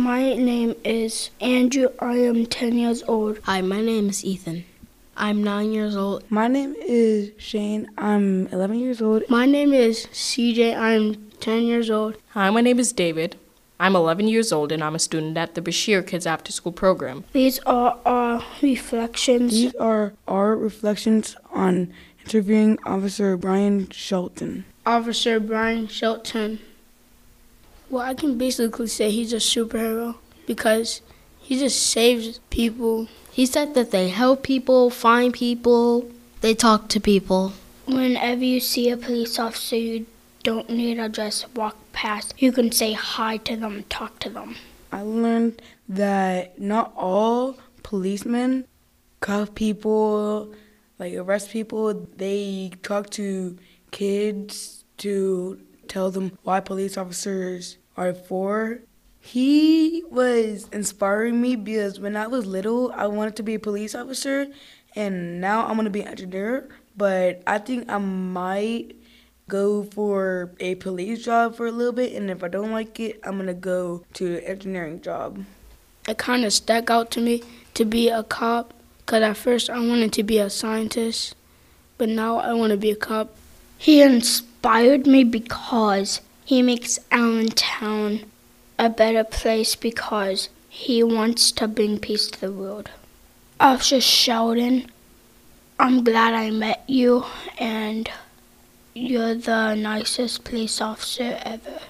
My name is Andrew. I am 10 years old. Hi, my name is Ethan. I'm 9 years old. My name is Shane. I'm 11 years old. My name is CJ. I'm 10 years old. Hi, my name is David. I'm 11 years old and I'm a student at the Bashir Kids After School program. These are our reflections. These are our reflections on interviewing Officer Brian Shelton. Officer Brian Shelton. Well, I can basically say he's a superhero because he just saves people. He said that they help people, find people, they talk to people. Whenever you see a police officer, you don't need to just walk past. You can say hi to them, talk to them. I learned that not all policemen cuff people, like arrest people. They talk to kids to tell them why police officers are for. He was inspiring me because when I was little, I wanted to be a police officer, and now I want to be an engineer. But I think I might go for a police job for a little bit, and if I don't like it, I'm going to go to an engineering job. It kind of stuck out to me to be a cop, because at first I wanted to be a scientist, but now I want to be a cop. He inspired me because he makes Allentown a better place because he wants to bring peace to the world. Officer Sheldon, I'm glad I met you, and you're the nicest police officer ever.